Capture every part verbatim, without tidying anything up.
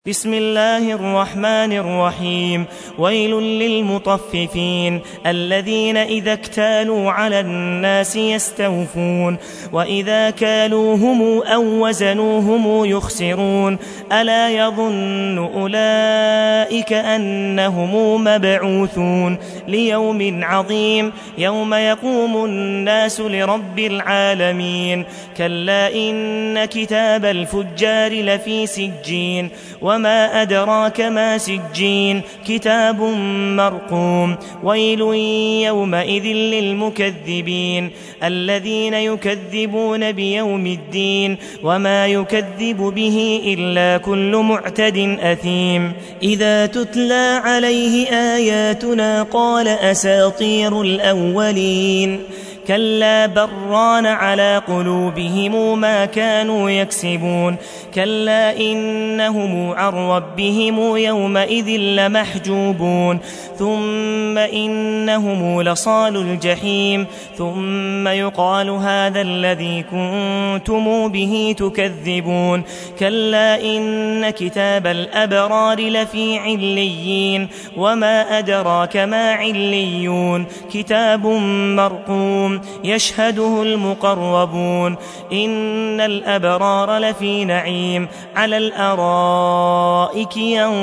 بسم الله الرحمن الرحيم. ويل للمطففين الذين إذا اكتالوا على الناس يستوفون وإذا كالوهم أو وزنوهم يخسرون ألا يظن أولئك أنهم مبعوثون ليوم عظيم يوم يقوم الناس لرب العالمين. كلا إن كتاب الفجار لفي سجين وما أدراك ما سجين كتاب مرقوم. ويل يومئذ للمكذبين الذين يكذبون بيوم الدين وما يكذب به إلا كل معتد أثيم. إذا تتلى عليه آياتنا قال أساطير الأولين كلا بران على قلوبهم ما كانوا يكسبون. كلا إنهم عن ربهم يومئذ لمحجوبون ثم إنهم لصال الجحيم ثم يقال هذا الذي كنتم به تكذبون. كلا إن كتاب الأبرار لفي عليين وما أدراك ما عليون كتاب مرقوم يشهده المقربون. إن الأبرار لفي نعيم على الأرائك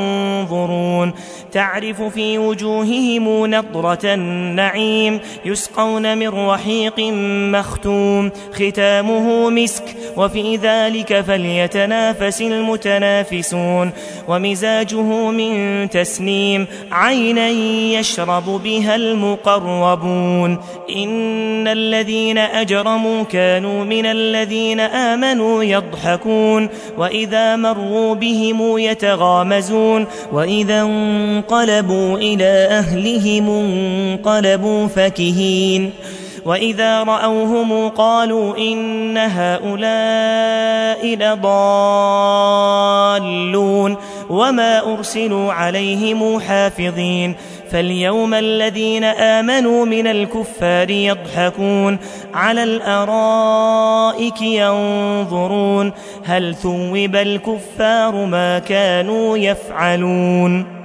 ينظرون تعرف في وجوههم نضرة النعيم يسقون من رحيق مختوم ختامه مسك وفي ذلك فليتنافس المتنافسون. ومزاجه من تسنيم عينا يشرب بها المقربون. إن الذين أجرموا كانوا من الذين آمنوا يضحكون وإذا مروا بهم يتغامزون وإذا انقلبوا إلى أهلهم انقلبوا فكهين وإذا رأوهم قالوا إن هؤلاء لضالون وما أرسلوا عليهم حافظين. فاليوم الذين آمنوا من الكفار يضحكون على الأرائك ينظرون هل ثوب الكفار ما كانوا يفعلون.